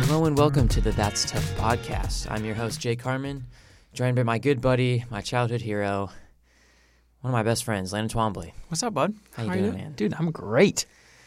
Hello and welcome to the That's Tough podcast. I'm your host, Jake Harmon, joined by my good buddy, my childhood hero, one of my best friends, Landon Twombly. What's up, bud? How you doing, man? Dude, I'm great.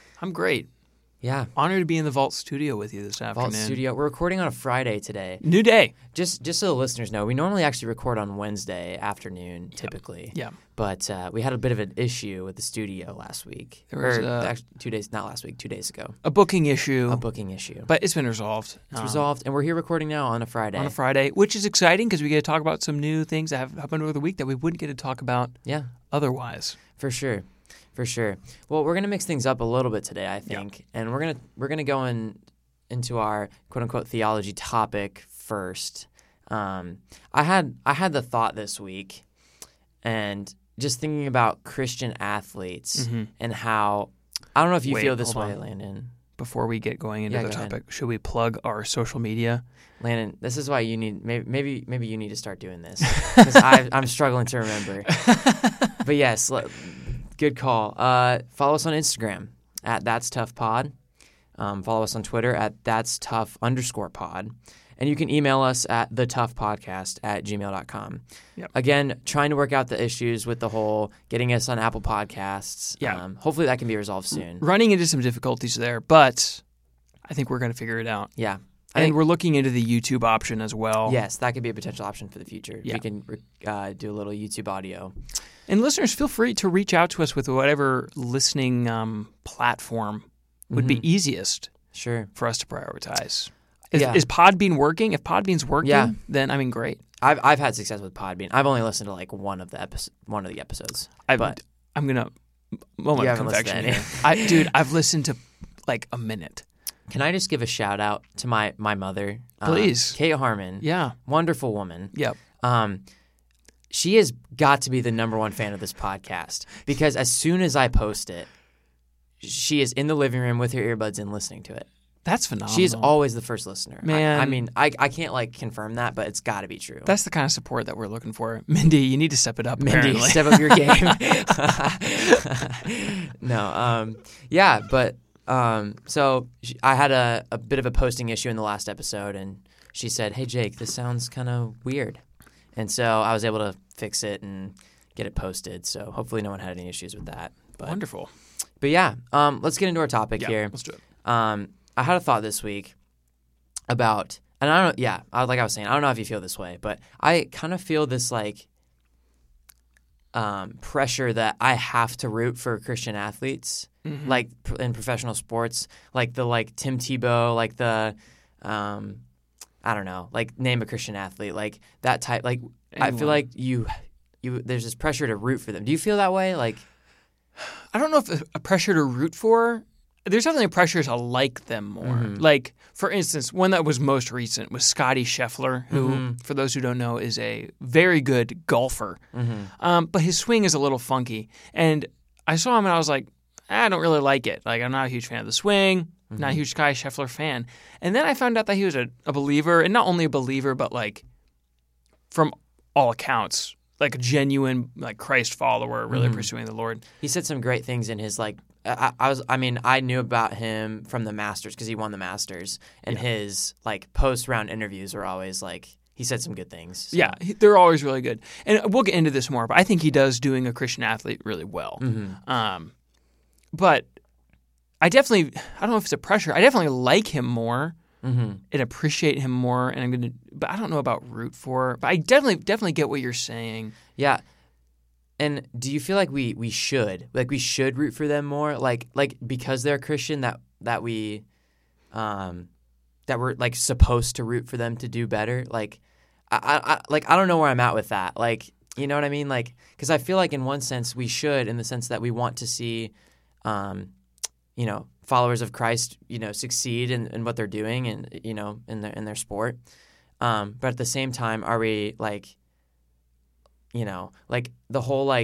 Yeah. Honored to be in the Vault studio with you this afternoon. Vault studio. We're recording on a Friday today. New day. Just so the listeners know, we normally actually record on Wednesday afternoon, typically. Yeah. But we had a bit of an issue with the studio last week. There was actually 2 days, not last week, 2 days ago. A booking issue. But it's been resolved. It's resolved, and we're here recording now on a Friday. On a Friday, which is exciting because we get to talk about some new things that have happened over the week that we wouldn't get to talk about otherwise. For sure. Well, we're gonna mix things up a little bit today, I think, and we're gonna go into our quote unquote theology topic first. I had the thought this week, and just thinking about Christian athletes and how I don't know if you feel this way, Landon. Before we get going into the topic, should we plug our social media? Landon, this is why you need maybe you need to start doing this because I'm struggling to remember. But yes. Good call. Follow us on Instagram at That's Tough Pod. Follow us on Twitter at That's Tough _pod. And you can email us at thetoughpodcast@gmail.com. Yep. Again, trying to work out the issues with the whole getting us on Apple Podcasts. Yeah. Hopefully that can be resolved soon. Running into some difficulties there, but I think we're going to figure it out. Yeah. And we're looking into the YouTube option as well. Yes, that could be a potential option for the future. Yeah. We can do a little YouTube audio. And listeners, feel free to reach out to us with whatever listening platform would be easiest for us to prioritize. Is Podbean working? If Podbean's working, then I mean, great. I've had success with Podbean. I've only listened to like one of the episodes. I'm gonna moment of confection here. I've listened to like a minute. Can I just give a shout out to my mother? Please. Kate Harmon. Yeah. Wonderful woman. Yep. She has got to be the number one fan of this podcast because as soon as I post it, she is in the living room with her earbuds and listening to it. That's phenomenal. She is always the first listener. Man. I mean, I can't like confirm that, but it's got to be true. That's the kind of support that we're looking for. Mindy, you need to step it up, Mindy, apparently. step up your game. No. But so I had a bit of a posting issue in the last episode, and she said, "Hey, Jake, this sounds kind of weird." And so I was able to fix it and get it posted. So hopefully no one had any issues with that. But, Wonderful. But yeah, let's get into our topic here. Let's do it. I had a thought this week about, and I don't know, like I was saying, I don't know if you feel this way, but I kind of feel this like pressure that I have to root for Christian athletes, like in professional sports, like Tim Tebow, like the I don't know, like name a Christian athlete, like that type. Like anyone. I feel like you there's this pressure to root for them. Do you feel that way? Like, I don't know if a pressure to root for. There's definitely a pressure to like them more. Like, for instance, one that was most recent was Scottie Scheffler, who, for those who don't know, is a very good golfer. But his swing is a little funky. And I saw him and I was like, I don't really like it. Like, I'm not a huge fan of the swing. Not a huge Scottie Scheffler fan. And then I found out that he was a believer, and not only a believer, but like, from all accounts, like a genuine like Christ follower, really pursuing the Lord. He said some great things in his like. I knew about him from the Masters because he won the Masters, and his like post-round interviews were always like he said some good things. So. Yeah, they're always really good, and we'll get into this more. But I think he does doing a Christian athlete really well. But I don't know if it's a pressure. I definitely like him more and appreciate him more, and but I don't know about root for. But I definitely get what you're saying. Yeah. And do you feel like we should root for them more, like because they're Christian that we're like supposed to root for them to do better? Like I don't know where I'm at with that. Like, you know what I mean? Like, because I feel like in one sense we should, in the sense that we want to see, followers of Christ, succeed in what they're doing and in their sport. But at the same time, are we like? Like the whole I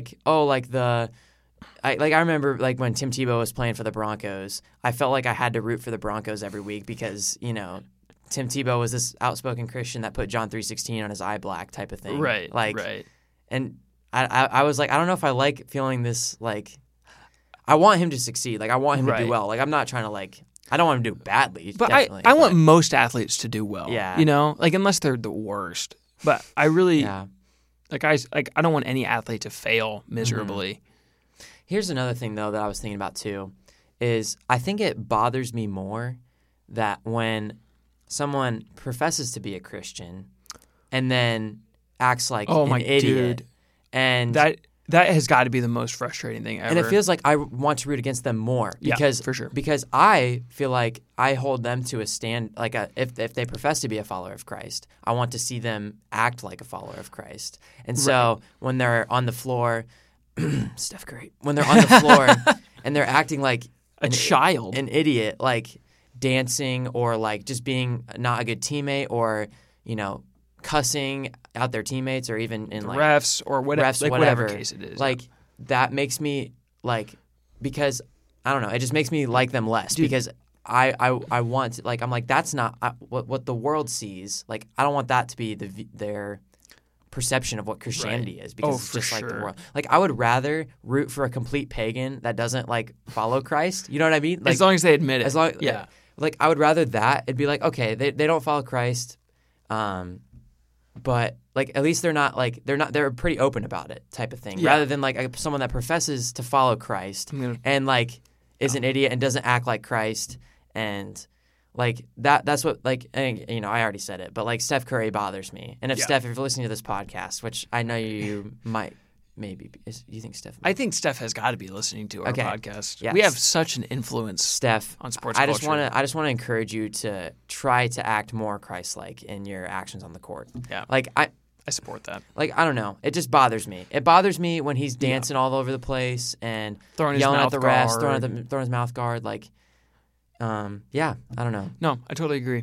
remember like when Tim Tebow was playing for the Broncos, I felt like I had to root for the Broncos every week because, Tim Tebow was this outspoken Christian that put John 3:16 on his eye black type of thing. Right. And I was like, I don't know if I like feeling this, like, I want him to succeed. Like, I want him to do well. Like, I'm not trying to, like, I don't want to do badly, But definitely, I want most athletes to do well. Yeah. You know, like unless they're the worst. But I really yeah. I don't want any athlete to fail miserably. Here's another thing, though, that I was thinking about, too, is I think it bothers me more that when someone professes to be a Christian and then acts like an idiot. Dude. And That has got to be the most frustrating thing ever. and it feels like I want to root against them more because for sure. because I feel like I hold them to a stand if they profess to be a follower of Christ, I want to see them act like a follower of Christ. And so when they're on the floor, Steph Curry, when they're on the floor and they're acting like a child, an idiot, like dancing or like just being not a good teammate or, cussing out their teammates or even in like refs or whatever, refs, like whatever case it is. Like that makes me like, because I don't know, it just makes me like them less because I want to, like, I'm like, that's not what the world sees. Like, I don't want that to be their perception of what Christianity is because it's just like the world. Like, I would rather root for a complete pagan that doesn't like follow Christ. You know what I mean? Like, as long as they admit it. As long, like I would rather that. It'd be like, okay, they don't follow Christ, but like at least they're pretty open about it, type of thing. Rather than like someone that professes to follow Christ and like is an idiot and doesn't act like Christ, and like that's what, like, and, I already said it, but like Steph Curry bothers me. And if Steph, if you're listening to this podcast, which I know you might. Maybe. You think Steph? I think Steph has got to be listening to our podcast. Yes. We have such an influence, Steph, on sports I culture. just want to encourage you to try to act more Christ-like in your actions on the court. Yeah. Like I support that. Like, I don't know. It just bothers me. It bothers me when he's dancing all over the place and throwing yelling his at the refs, throwing his mouth guard. Like, I don't know. No, I totally agree.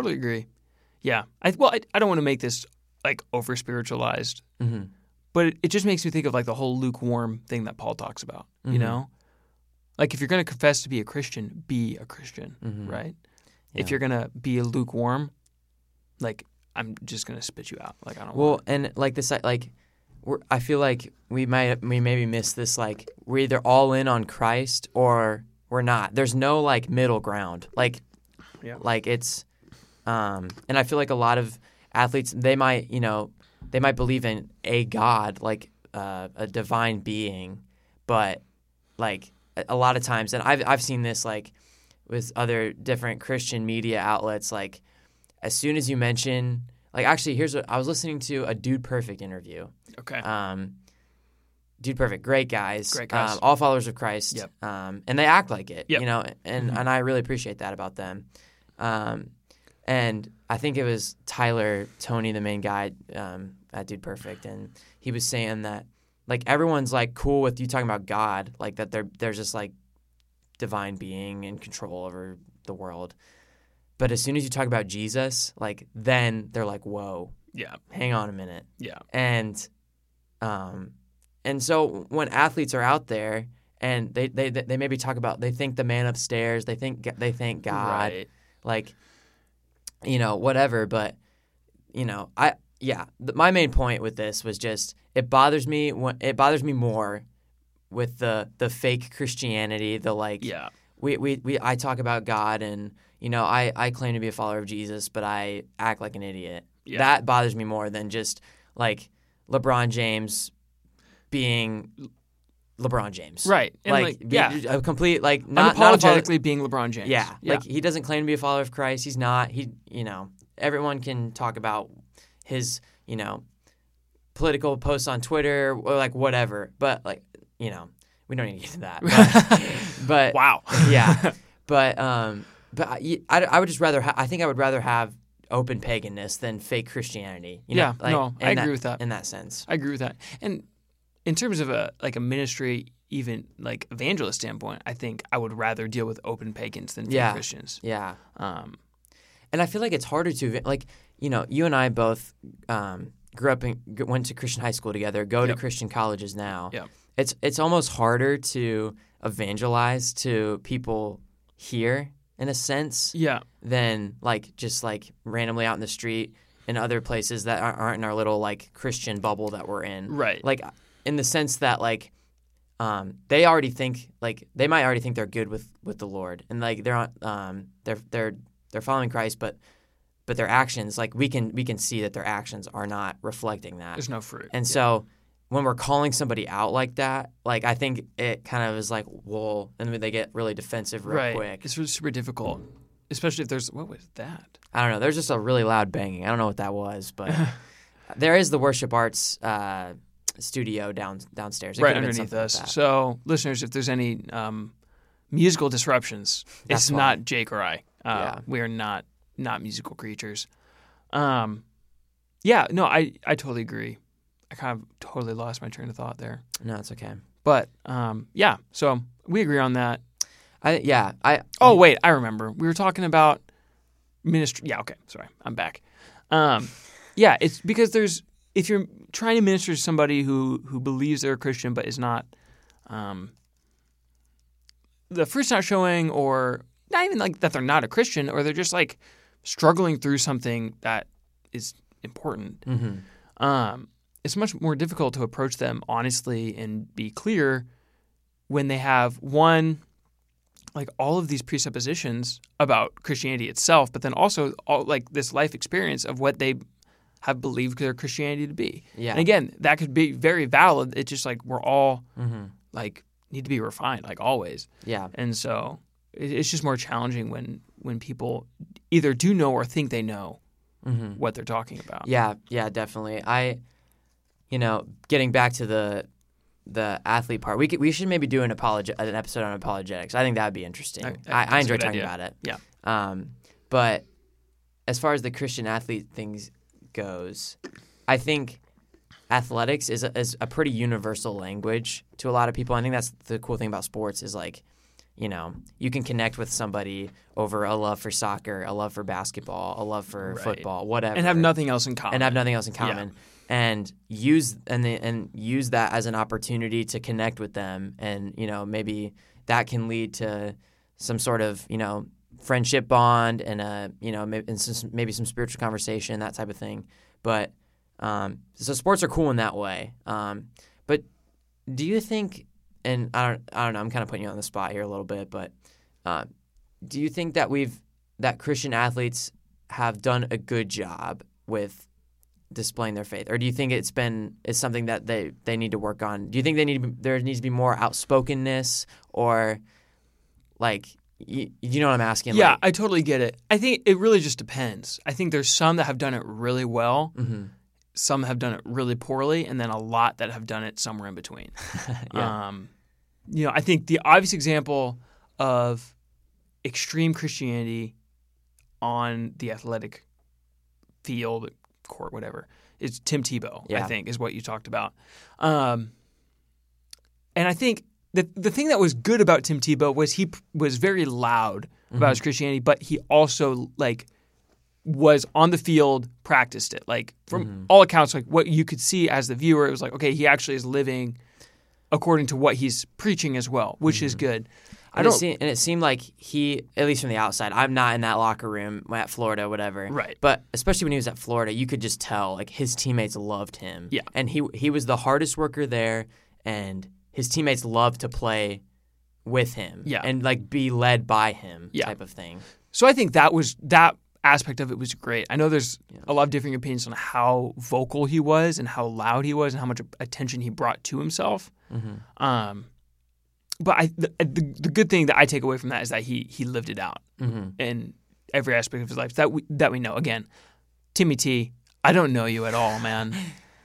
Yeah. I don't want to make this like over spiritualized. Mm-hmm. But it just makes me think of like the whole lukewarm thing that Paul talks about, you know? Like if you're going to confess to be a Christian, be a Christian, right? Yeah. If you're going to be a lukewarm, like I'm just going to spit you out. Like I don't want it. And like this, like I feel like we maybe miss this, like we're either all in on Christ or we're not. There's no like middle ground. Like it's and I feel like a lot of athletes, they might believe in a God, like a divine being, but like a lot of times, and I've seen this like with other different Christian media outlets, like as soon as you mention, like actually here's what I was listening to, a Dude Perfect interview. Okay. Dude Perfect, great guys. All followers of Christ. Yep. And they act like it, Yep. And I really appreciate that about them. And I think it was Tyler Tony, the main guy at Dude Perfect, and he was saying that like everyone's like cool with you talking about God, like that there's this like divine being in control over the world, but as soon as you talk about Jesus, like then they're like, whoa, hang on a minute, and so when athletes are out there and they maybe talk about, they think the man upstairs, they think God, right. like. Whatever, but my main point with this was just it bothers me more with the fake Christianity, the like I talk about God and I claim to be a follower of Jesus, but I act like an idiot. That bothers me more than just like LeBron James being LeBron James, right? And a complete like unapologetically being LeBron James. Like he doesn't claim to be a follower of Christ. He's not. Everyone can talk about his political posts on Twitter or like whatever, but like we don't need to get to that. But wow, but I would just rather I think I would rather have open paganness than fake Christianity. I agree with that in that sense. I agree with that. And in terms of a ministry, even like evangelist standpoint, I think I would rather deal with open pagans than fake Christians. Yeah. And I feel like it's harder to, like, you and I both grew up went to Christian high school together, go to Christian colleges now. Yeah. It's almost harder to evangelize to people here in a sense than like just like randomly out in the street in other places that aren't in our little like Christian bubble that we're in. Right. Like in the sense that like they already think they might already think they're good with the Lord, and like they're following Christ, but their actions, like we can see that their actions are not reflecting that. There's no fruit. And so when we're calling somebody out like that, like I think it kind of is like, well, and they get really defensive real quick. It's really super difficult, especially if there's what was that? I don't know. There's just a really loud banging. I don't know what that was, but there is the Worship Arts studio downstairs. It Right underneath us. Like so, listeners, if there's any musical disruptions, it's not Jake or I. We are not musical creatures. I totally agree. I kind of totally lost my train of thought there. No, it's okay. But so we agree on that. Wait, I remember. We were talking about ministry. Yeah, okay. Sorry, I'm back. It's because if you're trying to minister to somebody who believes they're a Christian but is not, the fruit's not showing, or not even like that they're not a Christian, or they're just like struggling through something that is important. Mm-hmm. It's much more difficult to approach them honestly and be clear when they have all of these presuppositions about Christianity itself, but then also this life experience of what they have believed their Christianity to be. Yeah. And again, that could be very valid. It's just like we're all need to be refined, like always. Yeah. And so it's just more challenging when people either do know or think they know what they're talking about. Yeah, definitely. Getting back to the athlete part, we should maybe do an episode on apologetics. I think that would be interesting. I enjoy talking about it. Yeah. But as far as the Christian athlete things goes, I think athletics is a pretty universal language to a lot of people. I think that's the cool thing about sports is you can connect with somebody over a love for soccer, a love for basketball, a love for football, whatever, and have nothing else in common. Yeah. And use that as an opportunity to connect with them, and maybe that can lead to some sort of friendship bond and maybe some spiritual conversation, that type of thing. But so sports are cool in that way. But do you think? And I don't know. I'm kind of putting you on the spot here a little bit, but do you think that Christian athletes have done a good job with displaying their faith, or do you think it's something that they need to work on? Do you think there needs to be more outspokenness, or you know what I'm asking? Yeah, I totally get it. I think it really just depends. I think there's some that have done it really well. Mm-hmm. Some have done it really poorly, and then a lot that have done it somewhere in between. Yeah. I think the obvious example of extreme Christianity on the athletic field, court, whatever, is Tim Tebow, I think, is what you talked about. And I think the thing that was good about Tim Tebow was he was very loud about his Christianity, but he also was on the field, practiced it. From all accounts, what you could see as the viewer, it was like, okay, he actually is living according to what he's preaching as well, which is good. It seemed like he, at least from the outside, I'm not in that locker room at Florida, whatever. Right. But especially when he was at Florida, you could just tell his teammates loved him. Yeah. And he was the hardest worker there, and his teammates loved to play with him. Yeah. And be led by him, type of thing. So I think that aspect of it was great. I know there's a lot of differing opinions on how vocal he was and how loud he was and how much attention he brought to himself. Mm-hmm. But the good thing that I take away from that is that he lived it out in every aspect of his life that we know. Again, Timmy T, I don't know you at all, man,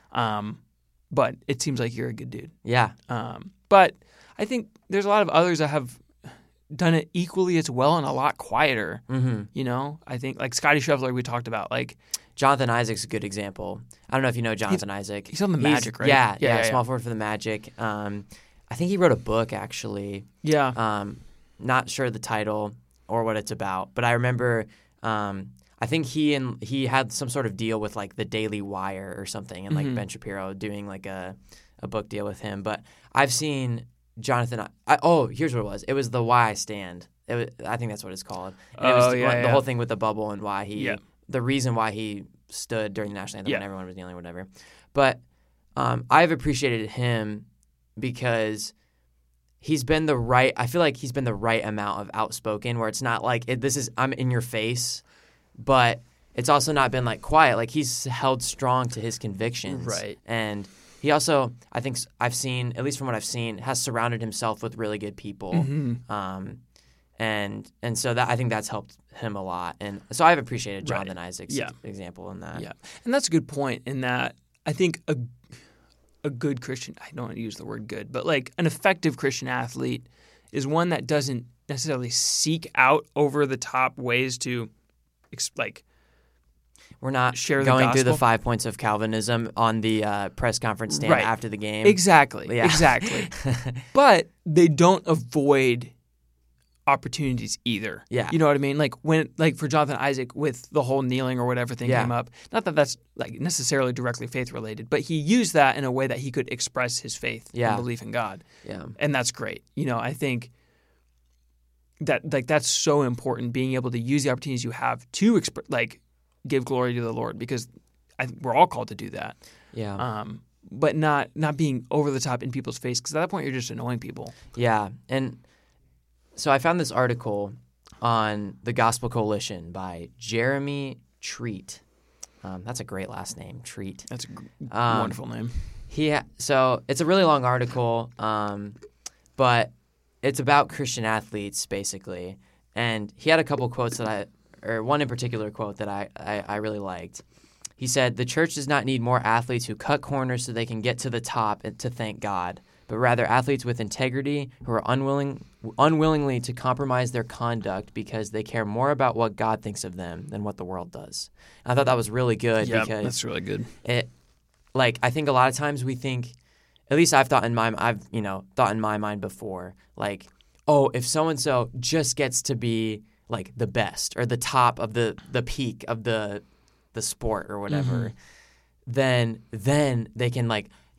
but it seems like you're a good dude. Yeah. But I think there's a lot of others that have done it equally as well and a lot quieter. Mm-hmm. I think Scotty Scheffler we talked about. Jonathan Isaac's a good example. I don't know if you know Jonathan Isaac. He's on the Magic, right? Yeah, small forward for the Magic. I think he wrote a book, actually. Yeah. Not sure the title or what it's about, but I remember I think he had some sort of deal with the Daily Wire or something, and Ben Shapiro doing a book deal with him. But I've seen Jonathan. Here's what it was. It was the Why I Stand. I think that's what it's called. And it was the whole thing with the bubble and why the reason why he stood during the national anthem when everyone was kneeling, whatever. But I've appreciated him because he's been the right. I feel like he's been the right amount of outspoken, where it's not like I'm in your face, but it's also not been like quiet. Like he's held strong to his convictions, Right. And he also, I think I've seen, at least from what I've seen, has surrounded himself with really good people, and so that I think that's helped him a lot. And so I've appreciated Jonathan Isaac's example in that. Yeah, and that's a good point. In that, I think a good Christian, I don't want to use the word good, but like an effective Christian athlete is one that doesn't necessarily seek out over the top ways to like. We're not share going the through the gospel. 5 points of Calvinism on the press conference stand after the game. Exactly. Yeah. Exactly. But they don't avoid opportunities either. Yeah. You know what I mean? Like for Jonathan Isaac with the whole kneeling or whatever thing came up. Not that that's like necessarily directly faith related, but he used that in a way that he could express his faith and belief in God. Yeah. And that's great. You know, I think that that's so important, being able to use the opportunities you have to give glory to the Lord, because we're all called to do that. Yeah. But not being over the top in people's face, because at that point you're just annoying people. Yeah. And so I found this article on the Gospel Coalition by Jeremy Treat. That's a great last name, Treat. That's a wonderful name. So it's a really long article, but it's about Christian athletes basically. And he had a couple quotes or one in particular quote that I really liked. He said, "The church does not need more athletes who cut corners so they can get to the top and to thank God, but rather athletes with integrity who are unwillingly to compromise their conduct because they care more about what God thinks of them than what the world does." And I thought that was really good because that's really good. I think a lot of times we think, at least I've thought in my mind before, like, oh, if so and so just gets to be like the best or the top of the peak of the sport or whatever, then they can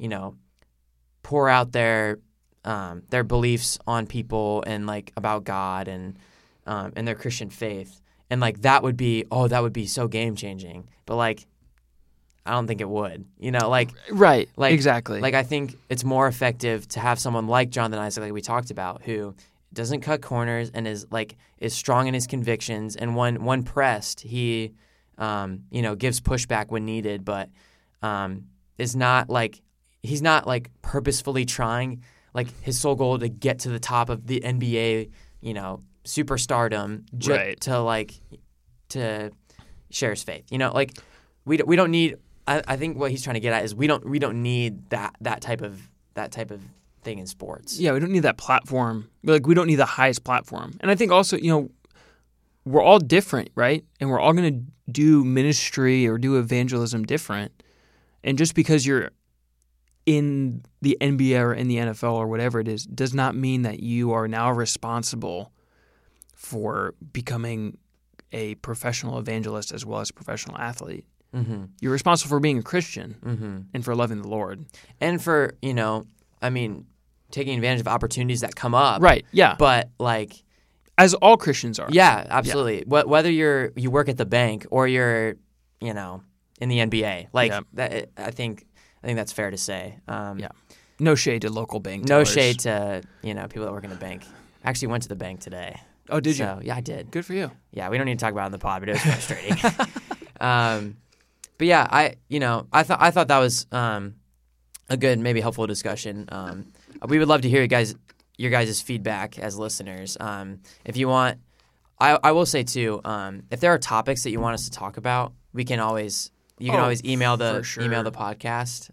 pour out their beliefs on people and like about God and their Christian faith, and like that would be so game changing. But like I don't think it would, Right, exactly. Like I think it's more effective to have someone like Jonathan Isaac, like we talked about, who doesn't cut corners and is strong in his convictions, and when pressed, he gives pushback when needed, but is not like he's not like purposefully trying like his sole goal to get to the top of the NBA, superstardom to share his faith. We don't need. I think what he's trying to get at is we don't need that type of thing in sports. Yeah, we don't need that platform. We don't need the highest platform. And I think also, we're all different, right? And we're all going to do ministry or do evangelism different. And just because you're in the NBA or in the NFL or whatever it is, does not mean that you are now responsible for becoming a professional evangelist as well as a professional athlete. Mm-hmm. You're responsible for being a Christian and for loving the Lord. And for, taking advantage of opportunities that come up. Right, yeah. But like... as all Christians are. Yeah, absolutely. Yeah. Whether you work at the bank or you're, in the NBA. That, I think that's fair to say. No shade to local bank tellers. No shade to, people that work in the bank. I actually went to the bank today. Oh, did you? Yeah, I did. Good for you. Yeah, we don't need to talk about it on the pod, but it was frustrating. But yeah, I thought that was a good, maybe helpful discussion. We would love to hear your guys' feedback as listeners. If you want, I will say too, if there are topics that you want us to talk about, you can always email the podcast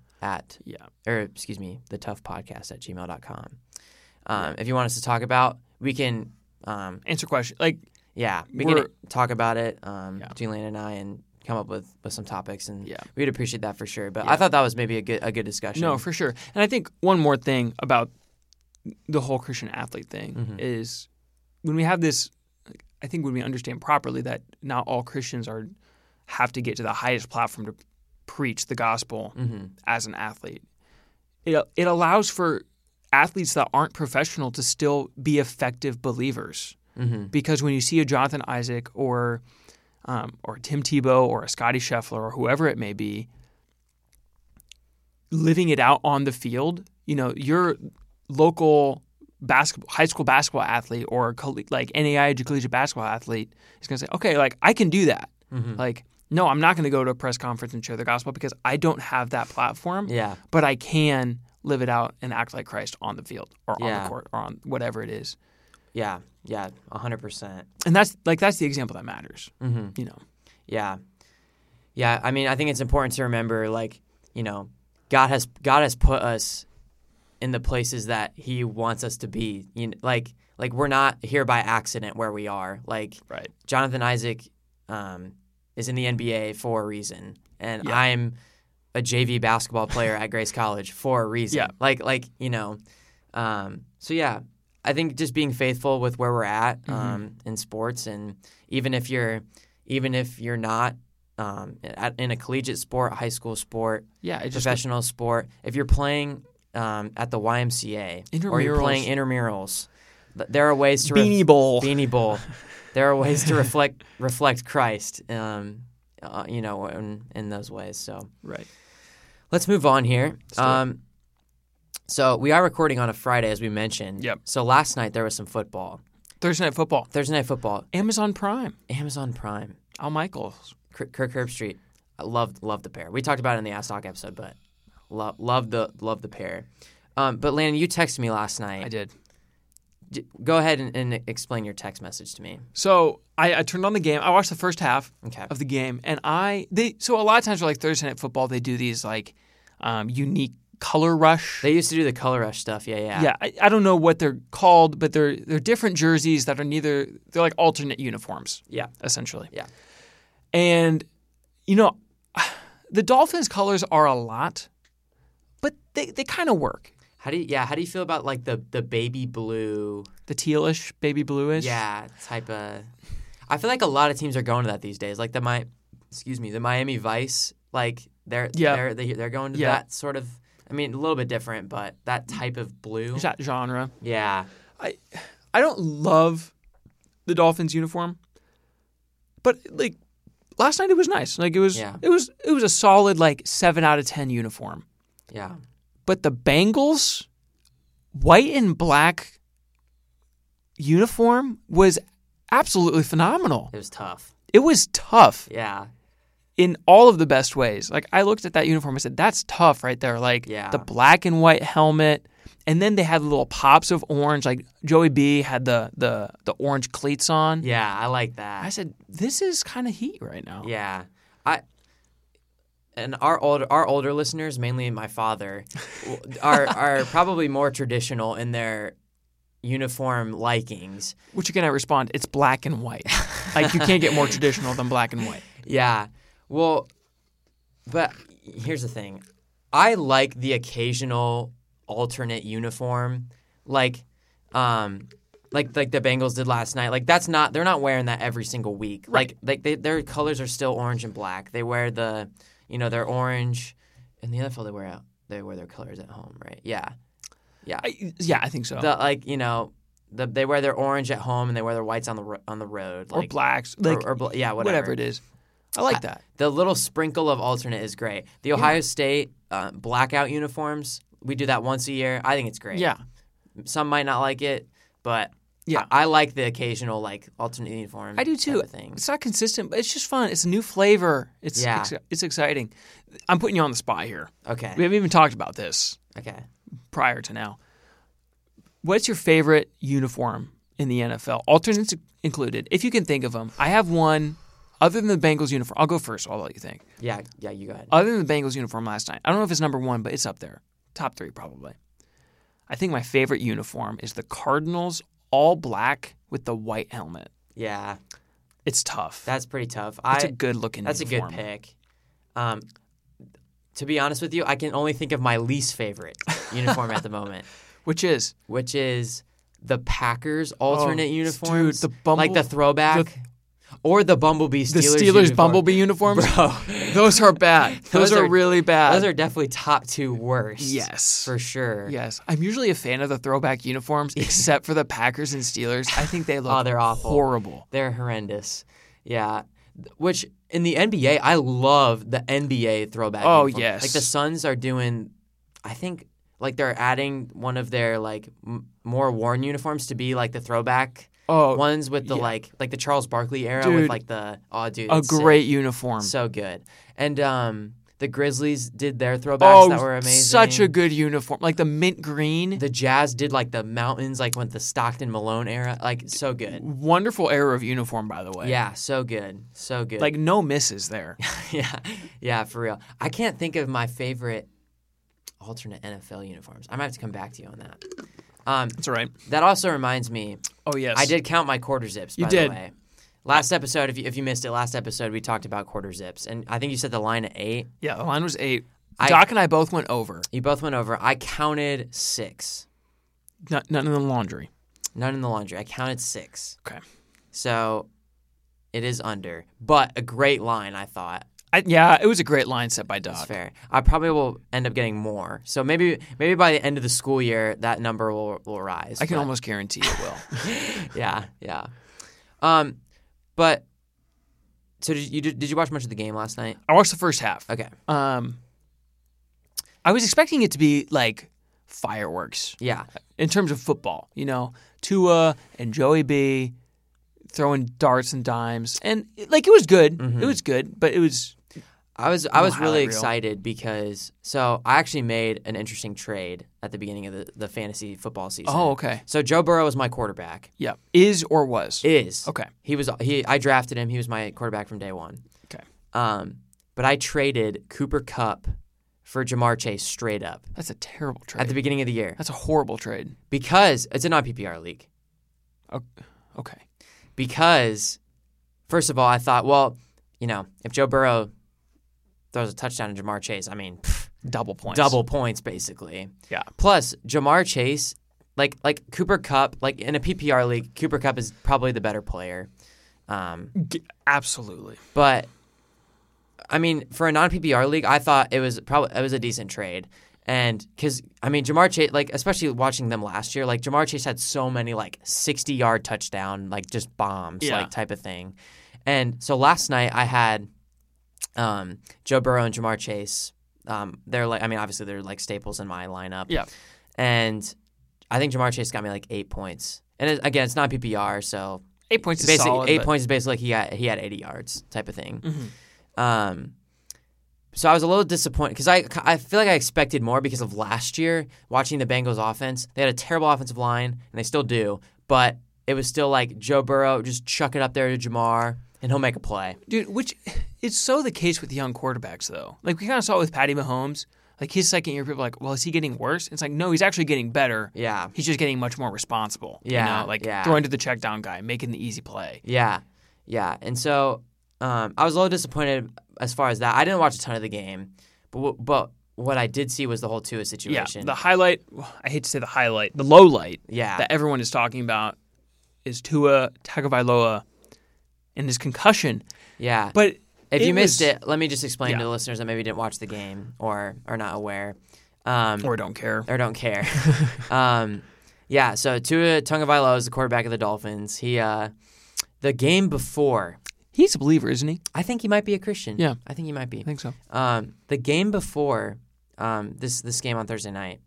the toughpodcast@gmail.com. If you want us to talk about, we can answer questions. We can talk about it between Lane and I and come up with some topics, and we'd appreciate that for sure. But I thought that was maybe a good discussion. No, for sure. And I think one more thing about the whole Christian athlete thing is when we have this, I think when we understand properly that not all Christians have to get to the highest platform to preach the gospel as an athlete. It allows for athletes that aren't professional to still be effective believers. Because when you see a Jonathan Isaac or Tim Tebow or a Scotty Scheffler or whoever it may be living it out on the field, your local high school basketball athlete or like NAIA collegiate basketball athlete is going to say, okay, like I can do that. Like, no, I'm not going to go to a press conference and share the gospel because I don't have that platform. Yeah. But I can live it out and act like Christ on the field or on Yeah. the court or on whatever it is. Yeah. 100%. And that's the example that matters. You know. Yeah. Yeah. I mean, I think it's important to remember, like, you know, God has put us in the places that He wants us to be. You know, like we're not here by accident where we are. Like, Right. Jonathan Isaac is in the NBA for a reason, and I'm a JV basketball player at Grace College for a reason. Yeah. Like you know, so yeah, I think just being faithful with where we're at in sports, and even if you're not in a collegiate sport, high school sport, professional sport, if you're playing at the YMCA or you're playing intramurals, there are ways to Beanie Bowl. There are ways to reflect Christ, you know, in those ways. So Right. Let's move on here. So we are recording on a Friday, as we mentioned. Yep. So last night there was some football. Thursday Night Football. Amazon Prime. Al Michaels. Kirk Herbstreit. I loved the pair. We talked about it in the Ask Doc episode, but love the pair. But Landon, you texted me last night. I did. Go ahead and explain your text message to me. So I turned on the game. I watched the first half of the game, and so a lot of times for like Thursday Night Football, they do these like unique color rush. They used to do the color rush stuff. Yeah. Yeah, I don't know what they're called, but they're different jerseys that are they're like alternate uniforms. Yeah. Essentially. Yeah. And you know, the Dolphins colors are a lot, but they kind of work. How do you feel about like the baby blue, the tealish, baby bluish? Yeah, type of. I feel like a lot of teams are going to that these days. Like the Miami Vice, like they're going to that sort of. I mean, a little bit different, but that type of blue. That genre. Yeah. I don't love the Dolphins uniform, but like last night it was nice. Like it was a solid like 7 out of 10 uniform. Yeah. But the Bengals white and black uniform was absolutely phenomenal. It was tough. Yeah. In all of the best ways. Like I looked at that uniform, I said, that's tough right there. Like the black and white helmet, and then they had little pops of orange. Like Joey B had the orange cleats on. Yeah, I like that. I said, this is kind of heat right now. Yeah. And our older listeners, mainly my father, are probably more traditional in their uniform likings. Which again, I respond, it's black and white. Like you can't get more traditional than black and white. Yeah. Well, but here's the thing. I like the occasional alternate uniform, like the Bengals did last night. Like they're not wearing that every single week. Right. Like their colors are still orange and black. They wear they're orange. In the NFL, they wear their colors at home, right? Yeah. Yeah. I think so. They wear their orange at home and they wear their whites on the road, or blacks, whatever it is. I like that. The little sprinkle of alternate is great. The Ohio State blackout uniforms, we do that once a year. I think it's great. Yeah. Some might not like it, but I like the occasional like alternate uniform. I do too. It's not consistent, but it's just fun. It's a new flavor. It's exciting. I'm putting you on the spot here. Okay. We haven't even talked about this. Okay. Prior to now. What's your favorite uniform in the NFL? Alternates included, if you can think of them. I have one other than the Bengals uniform. I'll go first. I'll let you think. Yeah, you go ahead. Other than the Bengals uniform last night. I don't know if it's number one, but it's up there. Top 3 probably. I think my favorite uniform is the Cardinals all black with the white helmet. Yeah. It's tough. That's pretty tough. It's a good looking uniform. That's a good pick. To be honest with you, I can only think of my least favorite uniform at the moment. Which is the Packers alternate uniforms. Dude, like the throwback. Or the Bumblebee Steelers. The Steelers uniform. Bumblebee uniforms? Bro. Those are bad. Those are really bad. Those are definitely top 2 worst. Yes. For sure. Yes. I'm usually a fan of the throwback uniforms, except for the Packers and Steelers. I think they look they're awful. Horrible. They're horrendous. Yeah. Which, in the NBA, I love the NBA throwback uniform. Yes. Like, the Suns are doing, I think, like they're adding one of their like more worn uniforms to be like the throwback ones with the like the Charles Barkley era with like the a great uniform, so good. And the Grizzlies did their throwbacks that were amazing. Such a good uniform, like the mint green. The Jazz did like the mountains, like with the Stockton Malone era, like so good. Wonderful era of uniform, by the way. Yeah, so good, so good. Like no misses there. yeah, for real. I can't think of my favorite alternate NFL uniforms. I might have to come back to you on that. That's all right. That also reminds me. Oh yes, I did count my quarter zips. By the way. Last episode, if you missed it, we talked about quarter zips, and I think you said the line at 8. Yeah, the line was 8. Doc and I both went over. You both went over. I counted 6. None in the laundry. None in the laundry. I counted 6. Okay. So it is under, but a great line, I thought. It was a great line set by Doc. That's fair. I probably will end up getting more. So maybe by the end of the school year, that number will rise. I can almost guarantee it will. Yeah. But so did you watch much of the game last night? I watched the first half. Okay. I was expecting it to be like fireworks. Yeah. In terms of football, Tua and Joey B throwing darts and dimes, and it was good. Mm-hmm. It was good, but it was. I was really excited because I actually made an interesting trade at the beginning of the fantasy football season. Oh, okay. So Joe Burrow was my quarterback. Yeah, is or was? Is. Okay. I drafted him. He was my quarterback from day one. Okay. But I traded Cooper Kupp for Jamar Chase straight up. That's a terrible trade. At the beginning of the year. That's a horrible trade. Because it's a non-PPR league. Okay. Because, first of all, I thought, if Joe Burrow throws a touchdown to Jamar Chase, double points. Double points, basically. Yeah. Plus, Jamar Chase, like Cooper Kupp, like in a PPR league, Cooper Kupp is probably the better player. Absolutely. But, for a non-PPR league, I thought it was a decent trade. And because, Jamar Chase, especially watching them last year, Jamar Chase had so many, 60-yard touchdown, just bombs, type of thing. And so last night I had Joe Burrow and Jamar Chase. They're obviously they're staples in my lineup. Yeah. And I think Jamar Chase got me 8 points. And again, it's not PPR, so 8 points is solid. 8 points is basically he had 80 yards type of thing. Mm-hmm. So I was a little disappointed because I feel like I expected more because of last year watching the Bengals offense. They had a terrible offensive line, and they still do, but it was still Joe Burrow, just chuck it up there to Jamar, and he'll make a play. Dude, which is so the case with young quarterbacks, though. We kind of saw it with Patty Mahomes. His second year, people are well, is he getting worse? It's no, he's actually getting better. Yeah. He's just getting much more responsible. Yeah. Throwing to the check down guy, making the easy play. Yeah. Yeah. And so I was a little disappointed as far as that. I didn't watch a ton of the game, but what I did see was the whole Tua situation. Yeah, the highlight, I hate to say the highlight, the low light that everyone is talking about is Tua Tagovailoa and his concussion. Yeah. But if you missed it, let me just explain to the listeners that maybe didn't watch the game or are not aware. Or don't care. So Tua Tagovailoa is the quarterback of the Dolphins. He the game before. He's a believer, isn't he? I think he might be a Christian. Yeah. I think he might be. I think so. The game before this game on Thursday night,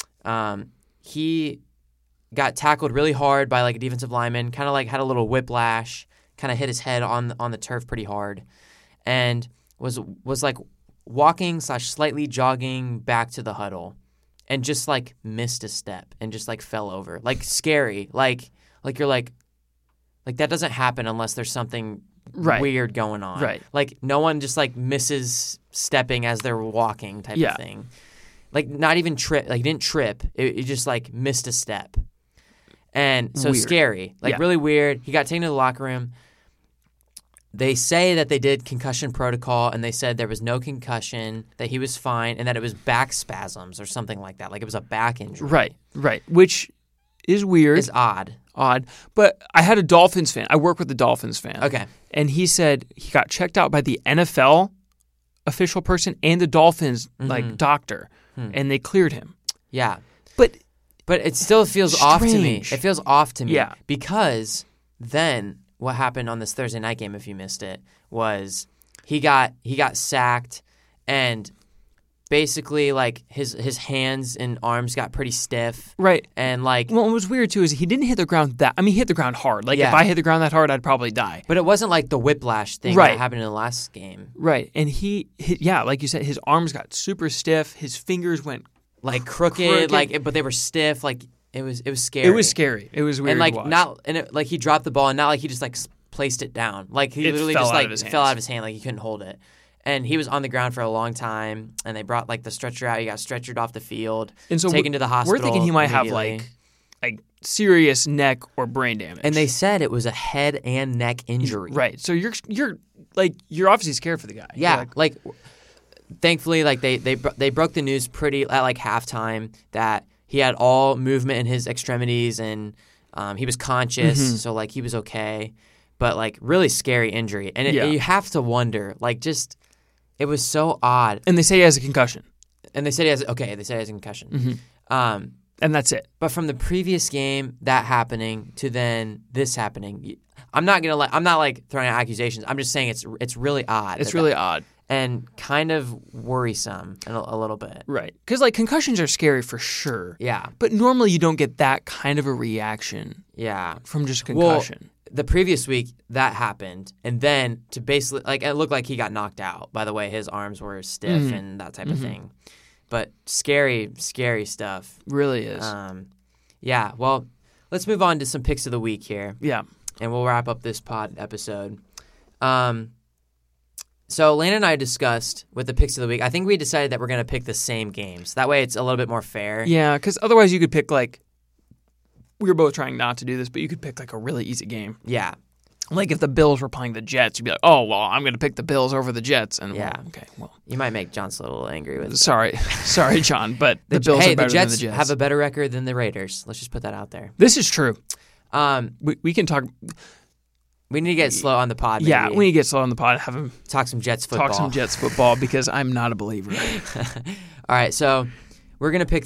he got tackled really hard by a defensive lineman, kind of had a little whiplash, kind of hit his head on the turf pretty hard, and was walking / slightly jogging back to the huddle, and just missed a step and just fell over, scary, you're that doesn't happen unless there's something weird going on. Right. No one just misses stepping as they're walking type of thing. Not even trip. He didn't trip. It just missed a step. And so weird. Scary. Really weird. He got taken to the locker room. They say that they did concussion protocol, and they said there was no concussion, that he was fine, and that it was back spasms or something like that. It was a back injury. Right. Which is weird. It's odd. But I had a Dolphins fan. I work with a Dolphins fan. Okay. And he said he got checked out by the NFL official person and the Dolphins doctor, and they cleared him. Yeah. But it still feels off to me. Strange. It feels off to me. Yeah. Because then what happened on this Thursday night game, if you missed it, was he got sacked, and basically like his hands and arms got pretty stiff. Right. And like, well, what was weird too is he didn't hit the ground he hit the ground hard. Like Yeah. if I hit the ground that hard, I'd probably die. but it wasn't like the whiplash thing Right. that happened in the last game. Right. And like you said, his arms got super stiff. His fingers went Like crooked. But they were stiff. Like it was scary. It was scary. It was weird. And like to watch. like he dropped the ball and not like he just like placed it down. Like he It literally fell just out like of his fell hands. out of his hand. Like he couldn't hold it. And he was on the ground for a long time. And they brought like the stretcher out. He got stretchered off the field. And so taken to the hospital. We're thinking he might have immediately. like serious neck or brain damage. And they said it was a head and neck injury. right. So you're obviously scared for the guy. Yeah, You're like thankfully, like they broke the news pretty at like halftime that he had all movement in his extremities and he was conscious, so like he was okay. But like really scary injury, and you have to wonder, like just it was so odd. and they say he has a concussion, And they said he has a concussion. and that's it. But from the previous game, that happening to then this happening, I'm not like throwing out accusations. I'm just saying it's really odd. It's really odd. And kind of worrisome a little bit. Right. Because, like, concussions are scary for sure. Yeah. But normally you don't get that kind of a reaction Yeah. from just concussion. Well, the previous week, that happened. And then to basically, like, it looked like he got knocked out. By the way, his arms were stiff and that type of thing. But scary, scary stuff. Really is. Yeah. Well, let's move on to some picks of the week here. Yeah. And we'll wrap up this pod episode. So Lana and I discussed with the picks of the week. I think we decided that we're going to pick the same games. That way it's a little bit more fair. Yeah, because otherwise you could pick, like, we were both trying not to do this, but you could pick, like, a really easy game. Yeah. Like, if the Bills were playing the Jets, you'd be like, oh, well, I'm going to pick the Bills over the Jets. And, Yeah. well. You might make John a little angry with Sorry, John, but the Bills are better the Jets than the Jets. have a better record than the Raiders. Let's just put that out there. This is true. Um, We can talk. we need to get slow on the pod. Maybe. Yeah, we need to get slow on the pod. Have him talk some Jets football. talk some Jets football because I'm not a believer. All right, so we're gonna pick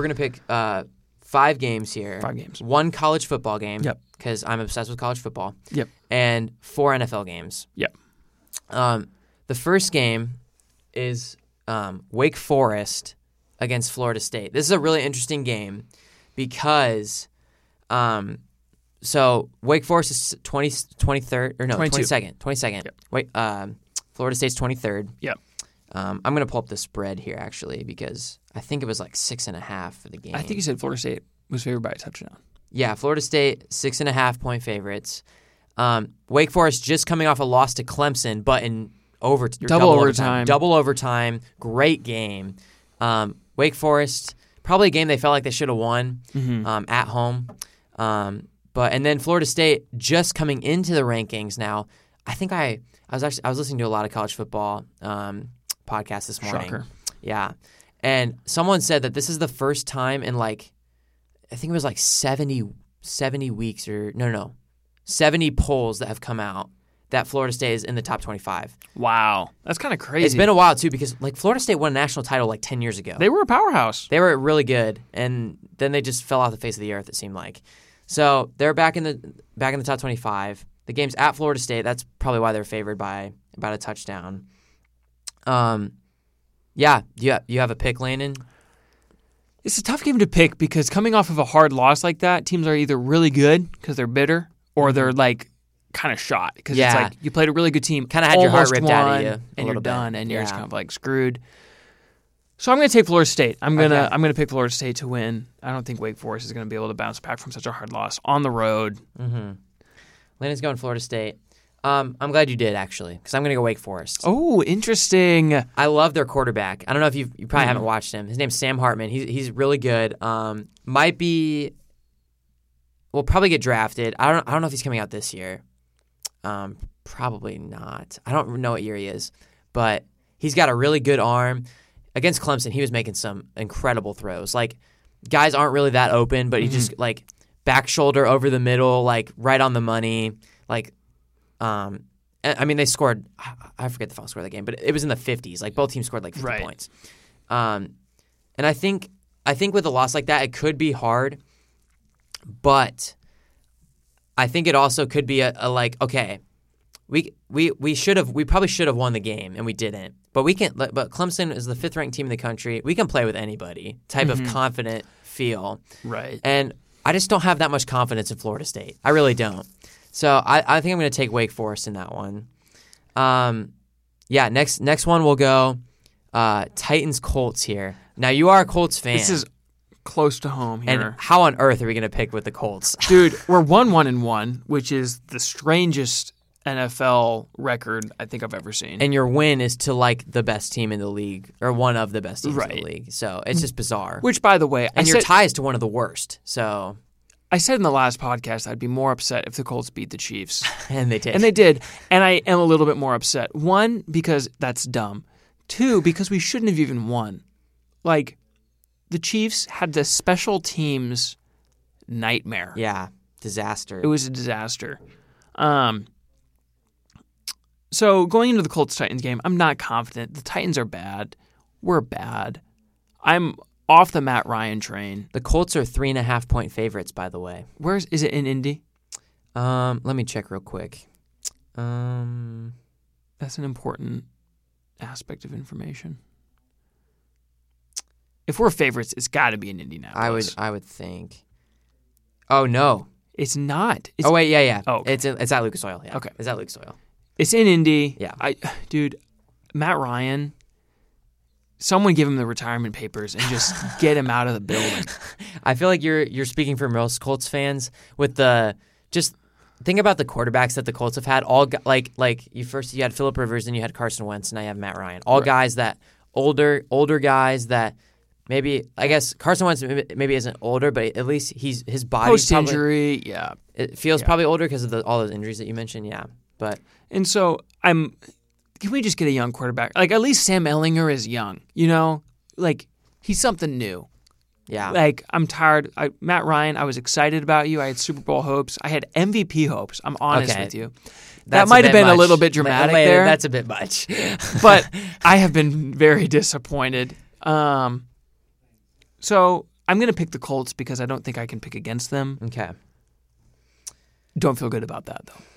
5 games here. 5 games. 1 college football game. Yep. Because I'm obsessed with college football. Yep. And 4 NFL games. Yep. The first game is Wake Forest against Florida State. This is a really interesting game because so Wake Forest is 22nd. 22nd. Yep. Wait, Florida State's 23rd. Yep. I'm going to pull up the spread here actually because I think it was like 6.5 for the game. I think you said Florida State was favored by a touchdown. Yeah, Florida State 6.5 point favorites. Wake Forest just coming off a loss to Clemson, but in double overtime. Double overtime. Great game. Wake Forest, probably a game they felt like they should have won at home. And then Florida State just coming into the rankings now. I think I was listening to a lot of college football podcasts this morning. Shocker. Yeah. And someone said that this is the first time in like I think it was like 70 weeks or no, 70 polls that have come out that Florida State is in the top 25. Wow. That's kind of crazy. It's been a while too because like Florida State won a national title like 10 years ago. They were a powerhouse. They were really good and then they just fell off the face of the earth it seemed like. So, they're back in the top 25. The game's at Florida State. That's probably why they're favored by about a touchdown. Yeah, you have a pick, Landon? It's a tough game to pick because coming off of a hard loss like that, teams are either really good because they're bitter or they're like kind of shot because it's like you played a really good team, kind of had your heart ripped won, out of you, and you're done, and you're just Yeah. kind of like screwed. So I'm going to take Florida State. I'm gonna pick Florida State to win. I don't think Wake Forest is going to be able to bounce back from such a hard loss on the road. Mm-hmm. Landon's going Florida State. I'm glad you did actually because I'm going to go Wake Forest. Oh, interesting. I love their quarterback. I don't know if you probably haven't watched him. His name's Sam Hartman. He's really good. Will probably get drafted. I don't know if he's coming out this year. Probably not. I don't know what year he is, but he's got a really good arm. Against Clemson, he was making some incredible throws. Like guys aren't really that open, but he just like back shoulder over the middle, like right on the money. Like, I mean, they scored. I forget the final score of the game, but it was in the 50s. Like both teams scored like 50 points. And I think with a loss like that, it could be hard, but I think it also could be a like, okay, we probably should have won the game and we didn't. But But Clemson is the 5th ranked team in the country. We can play with anybody. Type of confident feel. Right. And I just don't have that much confidence in Florida State. I really don't. So I think I'm going to take Wake Forest in that one. Next one we'll go Titans Colts here. Now you are a Colts fan. This is close to home here. And how on earth are we going to pick with the Colts? Dude, we're 1-1-1, which is the strangest NFL record I think I've ever seen. And your win is to like the best team in the league, or one of the best teams in the league. So it's just bizarre. Which, by the way, your tie is to one of the worst. So I said in the last podcast I'd be more upset if the Colts beat the Chiefs. And they did. And they did. And I am a little bit more upset. 1, because that's dumb. 2, because we shouldn't have even won. Like, the Chiefs had the special teams nightmare. Yeah, disaster. It was a disaster. So going into the Colts-Titans game, I'm not confident. The Titans are bad. We're bad. I'm off the Matt Ryan train. The Colts are 3.5-point favorites, by the way. Is it in Indy? Let me check real quick. That's an important aspect of information. If we're favorites, it's got to be in Indianapolis. I would think. Oh no, it's not. Wait, yeah. Oh, okay. It's at Lucas Oil. Yeah. Okay, it's at Lucas Oil. It's in Indy. Yeah. Dude, Matt Ryan. Someone give him the retirement papers and just get him out of the building. I feel like you're speaking for most Colts fans with just think about the quarterbacks that the Colts have had. All like you had Phillip Rivers and you had Carson Wentz and now you have Matt Ryan. All guys that older guys that maybe I guess Carson Wentz maybe isn't older, but at least his body's post injury. Yeah, it feels probably older because of all those injuries that you mentioned. Yeah, and so Can we just get a young quarterback? Like, at least Sam Ehlinger is young, you know? Like, he's something new. Yeah. Like, I'm tired. Matt Ryan, I was excited about you. I had Super Bowl hopes. I had MVP hopes. I'm honest with you. That might have been a little bit dramatic there. That's a bit much. But I have been very disappointed. So I'm going to pick the Colts because I don't think I can pick against them. Okay. Don't feel good about that, though.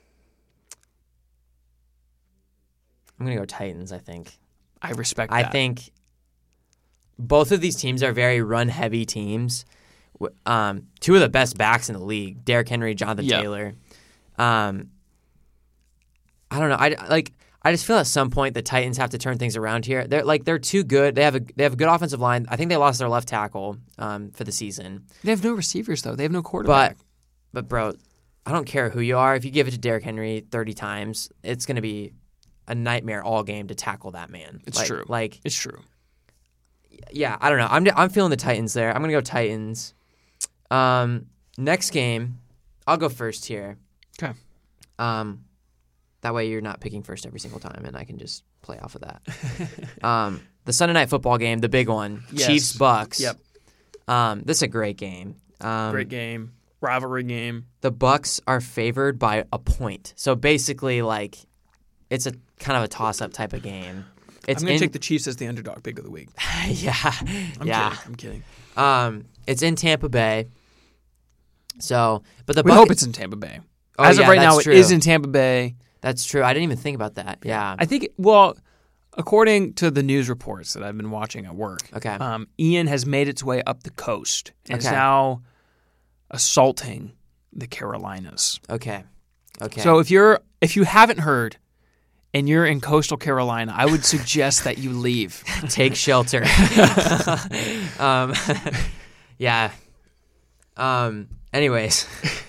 I'm going to go Titans, I think. I respect that. I think both of these teams are very run-heavy teams. Two of the best backs in the league, Derrick Henry, Jonathan Taylor. I don't know. I just feel at some point the Titans have to turn things around here. They're too good. They have a good offensive line. I think they lost their left tackle for the season. They have no receivers though. They have no quarterback. But bro, I don't care who you are. If you give it to Derrick Henry 30 times, it's going to be a nightmare all game to tackle that man. It's true. It's true. Yeah, I don't know. I'm feeling the Titans there. I'm gonna go Titans. Next game, I'll go first here. Okay. That way you're not picking first every single time, and I can just play off of that. The Sunday night football game, the big one, yes. Chiefs Bucks. Yep. This is a great game. Great game, rivalry game. The Bucks are favored by a point, so basically, it's a kind of a toss-up type of game. I'm going to take the Chiefs as the underdog pick of the week. I'm kidding. It's in Tampa Bay. So, but we hope it's in Tampa Bay. As of right now, it is in Tampa Bay. That's true. I didn't even think about that. Yeah. I think, according to the news reports that I've been watching at work, Ian has made its way up the coast and is now assaulting the Carolinas. Okay. So if you haven't heard and you're in coastal Carolina, I would suggest that you leave. Take shelter. Yeah. Anyways.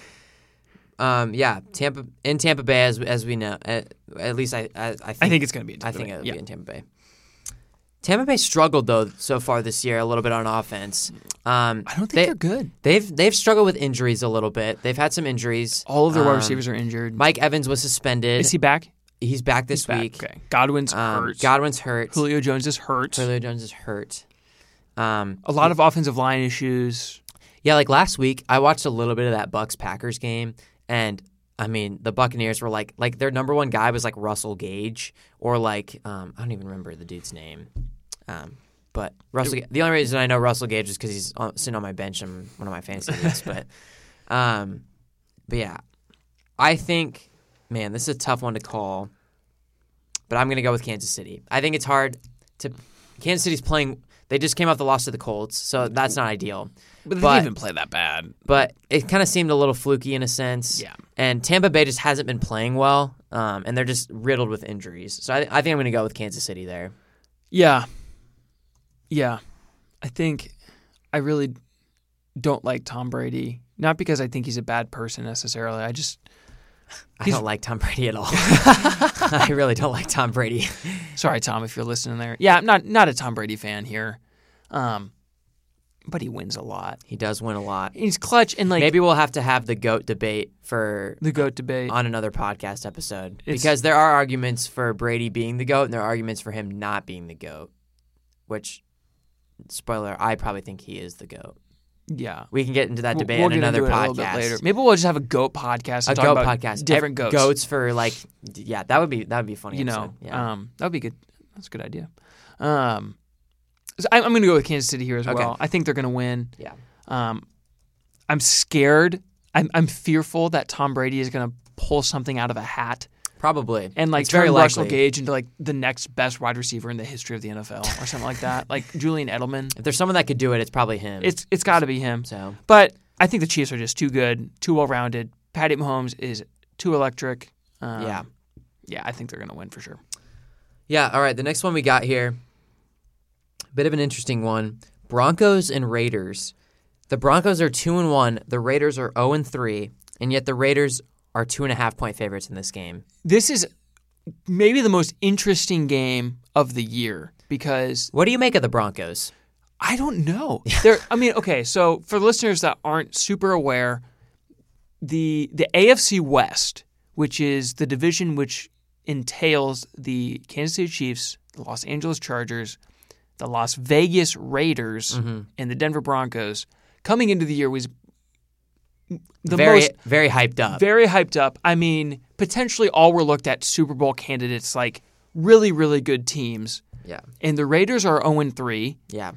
Tampa Bay, as we know. At least I think it's going to be in Tampa Bay. I think it'll be in Tampa Bay. Tampa Bay struggled though so far this year a little bit on offense. I don't think they're good. They've struggled with injuries a little bit. They've had some injuries. All of their wide receivers are injured. Mike Evans was suspended. Is he back? He's back this week. Okay. Godwin's hurt. Julio Jones is hurt. A lot of offensive line issues. Yeah, like last week, I watched a little bit of that Bucs-Packers game, and I mean, the Buccaneers were like their number one guy was like Russell Gage, or I don't even remember the dude's name. But the only reason I know Russell Gage is because he's sitting on my bench in one of my fantasy leagues. But yeah, I think man, this is a tough one to call, but I'm going to go with Kansas City. I think it's hard to – Kansas City's playing – they just came off the loss to the Colts, so that's not ideal. But they didn't even play that bad. But it kind of seemed a little fluky in a sense. Yeah. And Tampa Bay just hasn't been playing well, and they're just riddled with injuries. So I think I'm going to go with Kansas City there. Yeah. Yeah. I think I really don't like Tom Brady. Not because I think he's a bad person necessarily. I don't like Tom Brady at all. I really don't like Tom Brady. Sorry, Tom, if you're listening there. Yeah, I'm not a Tom Brady fan here. But he wins a lot. He does win a lot. He's clutch and maybe we'll have to have the GOAT debate on another podcast episode. Because there are arguments for Brady being the GOAT and there are arguments for him not being the GOAT. Which, spoiler, I probably think he is the GOAT. Yeah. We can get into that debate in another podcast. A little bit later. Maybe we'll just have a GOAT podcast. A GOAT podcast. Different GOATs. GOATs for that would be a funny episode. That would be good. That's a good idea. So I'm going to go with Kansas City here as well. I think they're going to win. Yeah. I'm scared. I'm fearful that Tom Brady is going to pull something out of a hat. Probably. And turn Russell Gage into the next best wide receiver in the history of the NFL or something like that. Like Julian Edelman. If there's someone that could do it, it's probably him. It's got to be him. So, but I think the Chiefs are just too good, too well-rounded. Patty Mahomes is too electric. Yeah, I think they're going to win for sure. Yeah, all right. The next one we got here, bit of an interesting one. Broncos and Raiders. The Broncos are 2-1. The Raiders are 0-3, and yet the Raiders are 2.5-point favorites in this game. This is maybe the most interesting game of the year because... What do you make of the Broncos? I don't know. So for listeners that aren't super aware, the AFC West, which is the division which entails the Kansas City Chiefs, the Los Angeles Chargers, the Las Vegas Raiders, and the Denver Broncos, coming into the year was very hyped up. Very hyped up. I mean, potentially all were looked at Super Bowl candidates, like really, really good teams. Yeah. And the Raiders are 0-3. Yeah.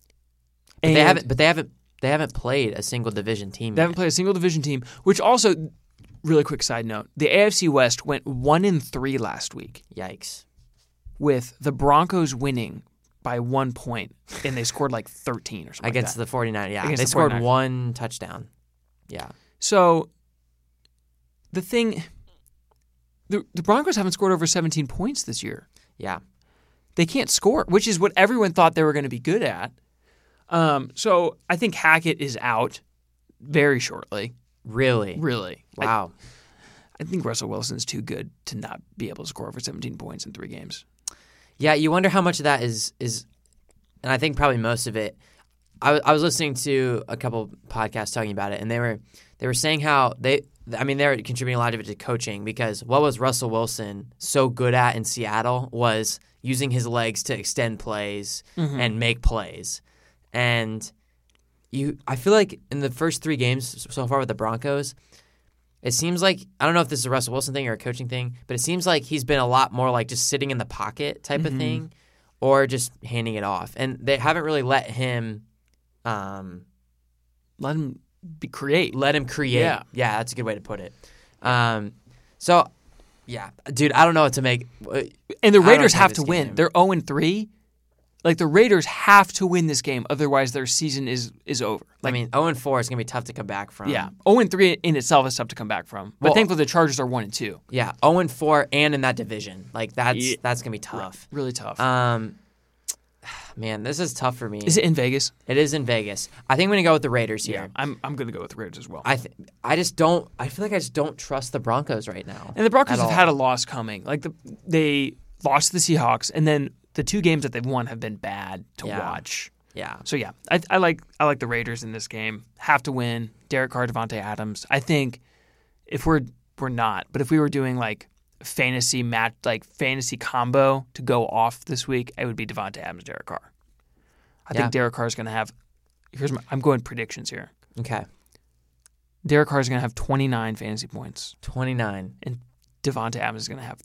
But they haven't played a single division team. They haven't played a single division team, which also, really quick side note, the AFC West went 1-3 last week. Yikes. With the Broncos winning by 1 point, and they scored 13 or something against like that. the 49ers. Yeah, against they the scored 49ers. One touchdown. Yeah. So the Broncos haven't scored over 17 points this year. Yeah. They can't score, which is what everyone thought they were going to be good at. So I think Hackett is out very shortly. Really? Really. Wow. I think Russell Wilson's too good to not be able to score over 17 points in 3 games. Yeah, you wonder how much of that is, and I think probably most of it. I was listening to a couple podcasts talking about it, and they were saying how they're contributing a lot of it to coaching because what was Russell Wilson so good at in Seattle was using his legs to extend plays and make plays. And I feel like in the first 3 games so far with the Broncos, it seems like, I don't know if this is a Russell Wilson thing or a coaching thing, but it seems like he's been a lot more like just sitting in the pocket type of thing or just handing it off. And they haven't really let him create. Let him create. Yeah. Yeah, that's a good way to put it. So, yeah, dude, I don't know what to make. And the Raiders have to win. They're 0-3. The Raiders have to win this game, otherwise their season is over. 0-4 is going to be tough to come back from. Yeah, 0-3 in itself is tough to come back from. But thankfully the Chargers are 1-2. Yeah, 0-4 and in that division. That's going to be tough. Really tough. Man, this is tough for me. Is it in Vegas? It is in Vegas. I think I'm going to go with the Raiders here. Yeah, I'm going to go with the Raiders as well. I feel like I just don't trust the Broncos right now. And the Broncos have had a loss coming. They lost to the Seahawks, and then the 2 games that they've won have been bad to watch. Yeah. So yeah, I like the Raiders in this game. Have to win. Derek Carr, Devontae Adams. I think if we're not, but if we were doing fantasy match, fantasy combo to go off this week, it would be Devontae Adams, Derek Carr. I think Derek Carr is going to have. I'm going predictions here. Okay. Derek Carr is going to have 29 fantasy points. 29. And Devontae Adams is going to have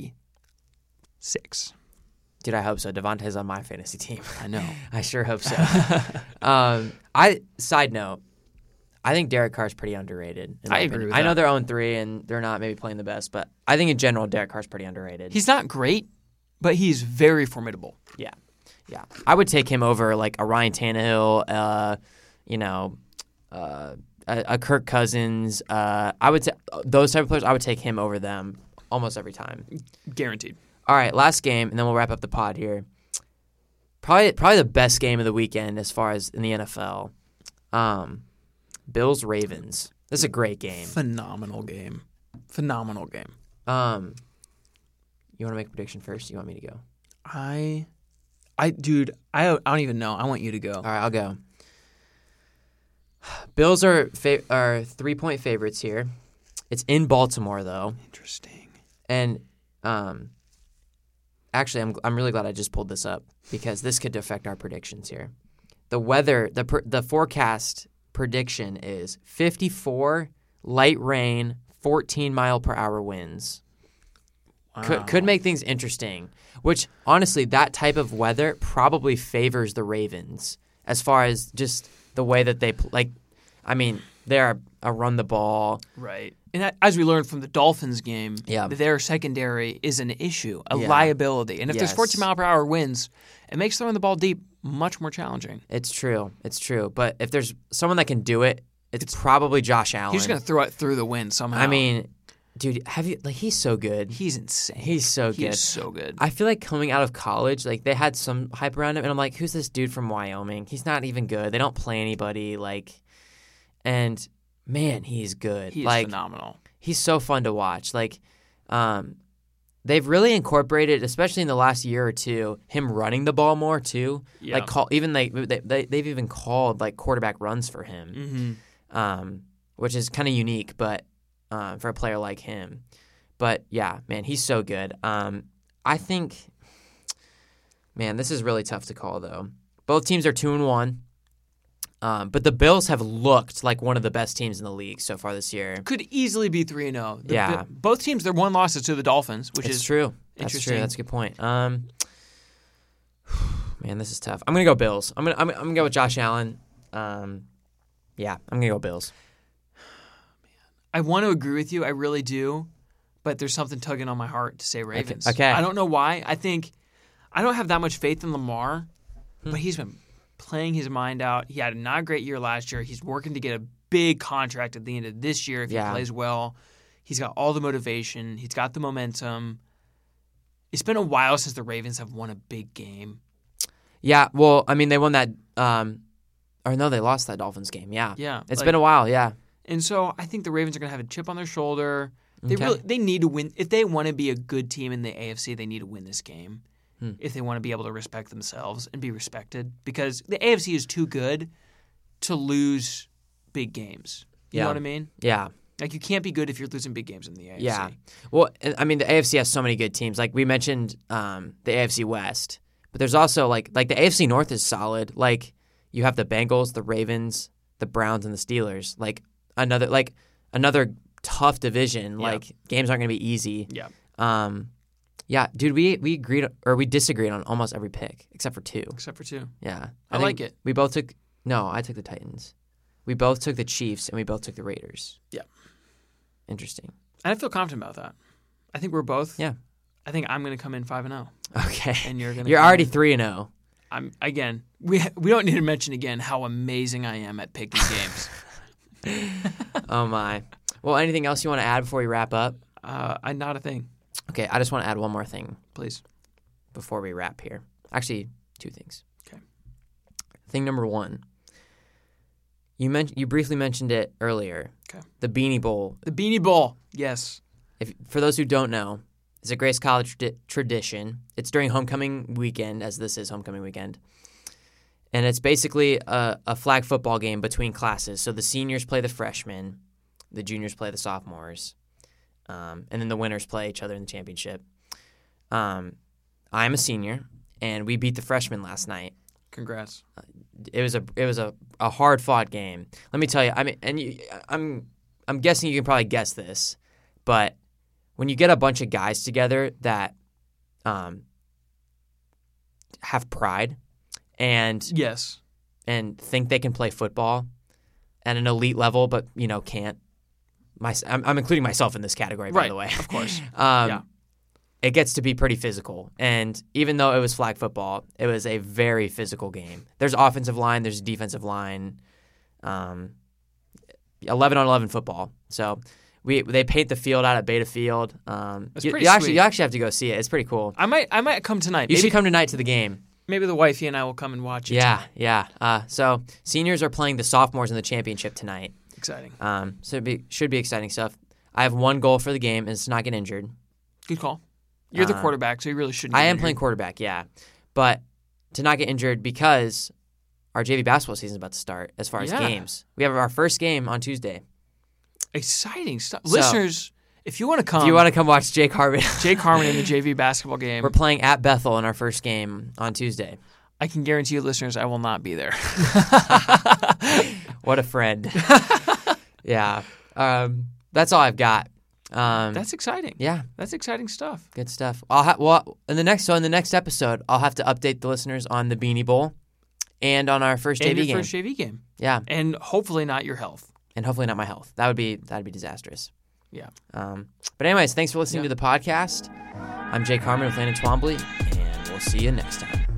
36. Dude, I hope so. Devontae's on my fantasy team. I know. I sure hope so. Side note, I think Derek Carr's pretty underrated. I agree with that. I know they're 0-3 and they're not maybe playing the best, but I think in general Derek Carr's pretty underrated. He's not great, but he's very formidable. Yeah. I would take him over like a Ryan Tannehill, a Kirk Cousins. I would those type of players. I would take him over them almost every time. Guaranteed. All right, last game, and then we'll wrap up the pod here. Probably the best game of the weekend as far as in the NFL. Bills Ravens. This is a great game. Phenomenal game. You want to make a prediction first? You want me to go? I don't even know. I want you to go. All right, I'll go. Bills are 3-point favorites here. It's in Baltimore though. Interesting. And actually, I'm really glad I just pulled this up because this could affect our predictions here. The weather, the forecast prediction is 54 light rain, 14 mile per hour winds. Wow. Could make things interesting. Which honestly, that type of weather probably favors the Ravens as far as just the way that they like. I mean, they're a run the ball. Right. And as we learned from the Dolphins game, yeah. Their secondary is an issue, a liability. And if there's 14 mile per hour winds, it makes throwing the ball deep much more challenging. It's true. But if there's someone that can do it, it's probably Josh Allen. He's going to throw it through the wind somehow. I mean, dude, he's so good. He's insane. He's so good. He's so good. I feel like coming out of college, like they had some hype around him, and I'm like, who's this dude from Wyoming? He's not even good. They don't play anybody. And man, he's good. He's phenomenal. He's so fun to watch. They've really incorporated, especially in the last year or two, him running the ball more too. Yeah. They've even called like quarterback runs for him, which is kind of unique, but for a player like him. But yeah, man, he's so good. I think, man, this is really tough to call though. Both teams are 2-1. But the Bills have looked like one of the best teams in the league so far this year. Could easily be 3-0. Yeah. Both teams, their one loss is to the Dolphins, which is true. That's true. That's a good point. Man, this is tough. I'm gonna go Bills. I'm gonna go with Josh Allen. Yeah, I'm gonna go Bills. I want to agree with you. I really do, but there's something tugging on my heart to say Ravens. Okay. I don't know why. I don't have that much faith in Lamar, but he's been playing his mind out. He had a not great year last year. He's working to get a big contract at the end of this year if he plays well. He's got all the motivation. He's got the momentum. It's been a while since the Ravens have won a big game. Yeah, well, I mean, they won that they lost that Dolphins game. Yeah. Yeah. It's been a while, yeah. And so I think the Ravens are going to have a chip on their shoulder. They need to win. If they want to be a good team in the AFC, they need to win this game. If they want to be able to respect themselves and be respected, because the AFC is too good to lose big games. You know what I mean? Yeah. Like, you can't be good if you're losing big games in the AFC. Yeah. Well, I mean, the AFC has so many good teams. Like, we mentioned the AFC West, but there's also, like the AFC North is solid. Like, you have the Bengals, the Ravens, the Browns, and the Steelers. Like, another tough division. Yeah. Like, games aren't going to be easy. Yeah. Yeah, dude, we agreed or we disagreed on almost every pick except for two. Yeah. I like it. We both took I took the Titans. We both took the Chiefs and we both took the Raiders. Yeah. Interesting. I feel confident about that. I think we're both. Yeah. I think I'm going to come in 5-0. Okay. And you're already 3-0. We don't need to mention again how amazing I am at picking games. Oh my. Well, anything else you want to add before we wrap up? Not a thing. Okay, I just want to add one more thing. Please. Before we wrap here. Actually, two things. Okay. Thing number one. You briefly mentioned it earlier. Okay. The Beanie Bowl. The Beanie Bowl. Yes. For those who don't know, it's a Grace College tradition. It's during homecoming weekend, as this is homecoming weekend. And it's basically a flag football game between classes. So the seniors play the freshmen, the juniors play the sophomores. And then the winners play each other in the championship. I'm a senior, and we beat the freshmen last night. Congrats! It was a hard fought game. Let me tell you. I mean, I'm guessing you can probably guess this, but when you get a bunch of guys together that have pride and yes, and think they can play football, at an elite level, but can't. I'm including myself in this category, by the way. Of course. It gets to be pretty physical. And even though it was flag football, it was a very physical game. There's offensive line, there's defensive line, 11-on-11 football. So they paint the field out at Beta Field. You actually have to go see it. It's pretty cool. I might come tonight. You should come tonight to the game. Maybe the wifey and I will come and watch it. Yeah. So seniors are playing the sophomores in the championship tonight. Exciting. So should be exciting stuff. I have one goal for the game, and it's to not get injured. Good call. You're the quarterback, so you really shouldn't. I am playing quarterback, yeah, but to not get injured because our JV basketball season is about to start. As far as games, we have our first game on Tuesday. Exciting stuff, listeners. If you want to come watch Jake Harmon, in the JV basketball game, we're playing at Bethel in our first game on Tuesday. I can guarantee you, listeners, I will not be there. What a friend. Yeah, that's all I've got. That's exciting. Yeah, that's exciting stuff. Good stuff. In the next episode, I'll have to update the listeners on the Beanie Bowl and on our first JV game. First JV game. Yeah, and hopefully not your health. And hopefully not my health. That'd be disastrous. Yeah. But anyways, thanks for listening to the podcast. I'm Jake Harmon with Landon Twombly, and we'll see you next time.